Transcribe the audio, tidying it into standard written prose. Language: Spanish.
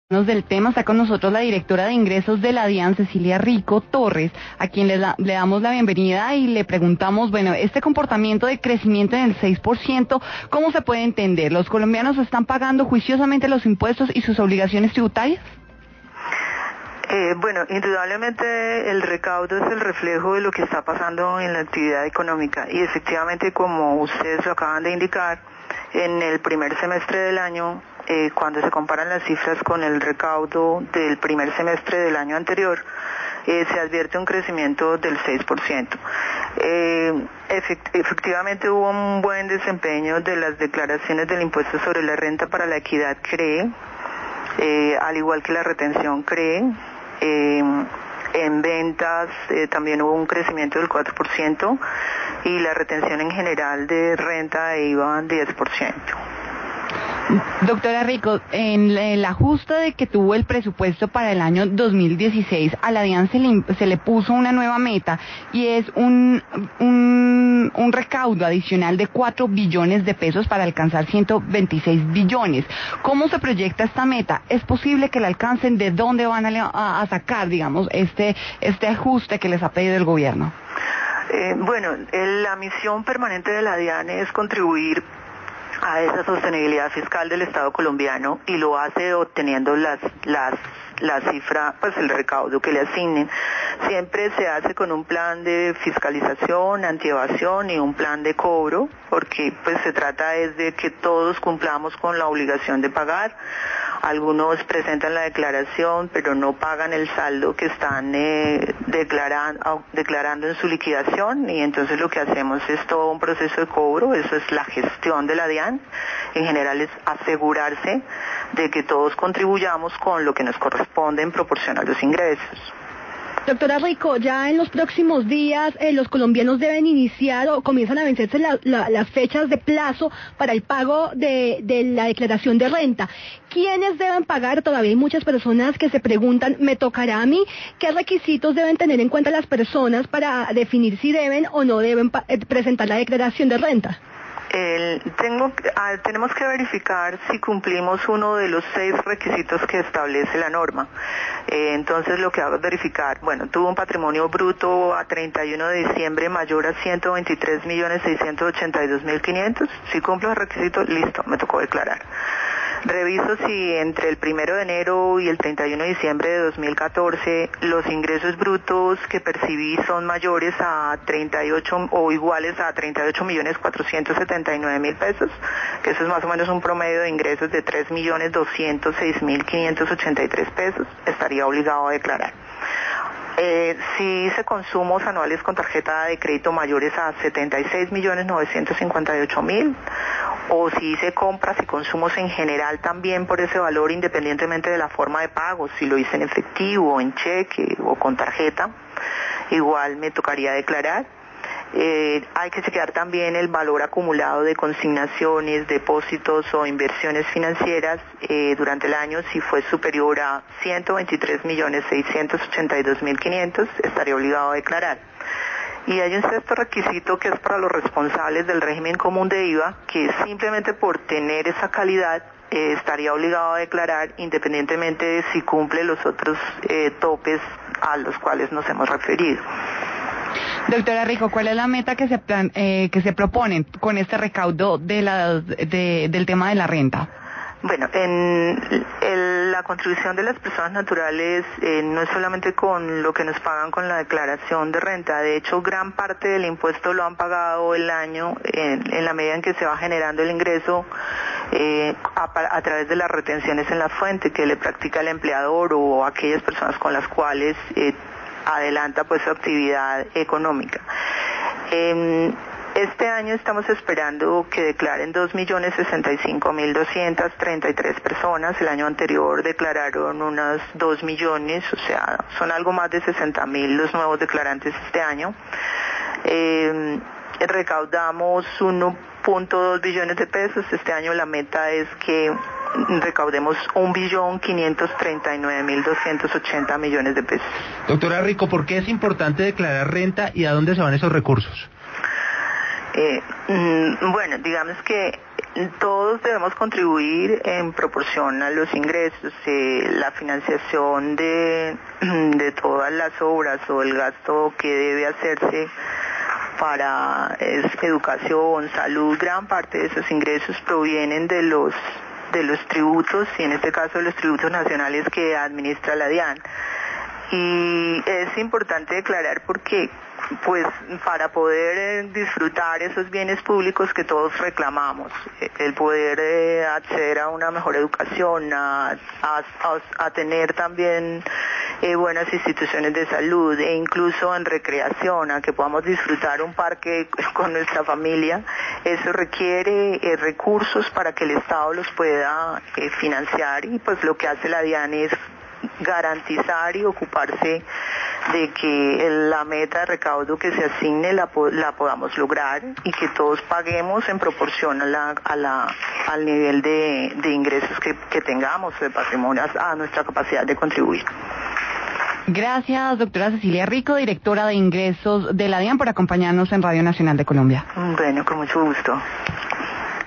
Del tema está con nosotros la directora de ingresos de la DIAN, Cecilia Rico Torres, a quien le damos la bienvenida y le preguntamos, bueno, este comportamiento de crecimiento en el 6%, ¿cómo se puede entender? ¿Los colombianos están pagando juiciosamente los impuestos y sus obligaciones tributarias? Bueno, indudablemente el recaudo es el reflejo de lo que está pasando en la actividad económica y efectivamente, como ustedes lo acaban de indicar, en el primer semestre del año, cuando se comparan las cifras con el recaudo del primer semestre del año anterior, se advierte un crecimiento del 6%. Efectivamente hubo un buen desempeño de las declaraciones del impuesto sobre la renta para la equidad CREE, al igual que la retención CREE. En ventas también hubo un crecimiento del 4% y la retención en general de renta e IVA 10%. Doctora Rico, en el ajuste de que tuvo el presupuesto para el año 2016, a la DIAN se le puso una nueva meta y es un recaudo adicional de 4 billones de pesos para alcanzar 126 billones. ¿Cómo se proyecta esta meta? ¿Es posible que la alcancen? ¿De dónde van a sacar, digamos, este ajuste que les ha pedido el gobierno? Bueno, la misión permanente de la DIAN es contribuir a esa sostenibilidad fiscal del Estado colombiano y lo hace obteniendo la cifra, pues el recaudo que le asignen. Siempre se hace con un plan de fiscalización, antievasión y un plan de cobro, porque pues se trata es de que todos cumplamos con la obligación de pagar. Algunos presentan la declaración pero no pagan el saldo que están declarando en su liquidación, y entonces lo que hacemos es todo un proceso de cobro. Eso es la gestión de la DIAN. En general es asegurarse de que todos contribuyamos con lo que nos corresponde en proporción a los ingresos. Doctora Rico, ya en los próximos días los colombianos deben iniciar o comienzan a vencerse las fechas de plazo para el pago de la declaración de renta. ¿Quiénes deben pagar? Todavía hay muchas personas que se preguntan, ¿me tocará a mí? ¿Qué requisitos deben tener en cuenta las personas para definir si deben o no deben presentar la declaración de renta? Tenemos que verificar si cumplimos uno de los 6 requisitos que establece la norma. Entonces lo que hago es verificar, bueno, tuvo un patrimonio bruto a 31 de diciembre mayor a 123.682.500. Si cumplo el requisito, listo, me tocó declarar. Reviso si entre el 1 de enero y el 31 de diciembre de 2014 los ingresos brutos que percibí son mayores a 38 o iguales a 38.479.000 pesos, que eso es más o menos un promedio de ingresos de 3.206.583 pesos, estaría obligado a declarar. Si hice consumos anuales con tarjeta de crédito mayores a 76.958.000, o si hice compras y consumos en general también por ese valor, independientemente de la forma de pago, si lo hice en efectivo, en cheque o con tarjeta, igual me tocaría declarar. Hay que chequear también el valor acumulado de consignaciones, depósitos o inversiones financieras durante el año. Si fue superior a 123.682.500, estaría obligado a declarar. Y hay un sexto requisito que es para los responsables del régimen común de IVA, que simplemente por tener esa calidad estaría obligado a declarar, independientemente de si cumple los otros topes a los cuales nos hemos referido. Doctora Rico, ¿cuál es la meta que se proponen con este recaudo del tema de la renta? Bueno, la contribución de las personas naturales no es solamente con lo que nos pagan con la declaración de renta. De hecho, gran parte del impuesto lo han pagado el año en la medida en que se va generando el ingreso a través de las retenciones en la fuente que le practica el empleador o aquellas personas con las cuales adelanta pues su actividad económica. Este año estamos esperando que declaren 2.065.233 personas. El año anterior declararon unas 2 millones, o sea, son algo más de 60.000 los nuevos declarantes este año. Recaudamos 1.2 billones de pesos. Este año la meta es que recaudemos 1.539.280 millones de pesos. Doctora Rico, ¿por qué es importante declarar renta y a dónde se van esos recursos? Bueno, digamos que todos debemos contribuir en proporción a los ingresos. La financiación de todas las obras o el gasto que debe hacerse para educación, salud, gran parte de esos ingresos provienen de los tributos, y en este caso de los tributos nacionales que administra la DIAN. Y es importante declarar porque pues para poder disfrutar esos bienes públicos que todos reclamamos, el poder acceder a una mejor educación, a tener también buenas instituciones de salud e incluso en recreación, a que podamos disfrutar un parque con nuestra familia, eso requiere recursos para que el Estado los pueda financiar, y pues lo que hace la DIAN es garantizar y ocuparse de que la meta de recaudo que se asigne la podamos lograr y que todos paguemos en proporción al nivel de ingresos que tengamos, de patrimonio, a nuestra capacidad de contribuir. Gracias, doctora Cecilia Rico, directora de ingresos de la DIAN, por acompañarnos en Radio Nacional de Colombia. Bueno, con mucho gusto.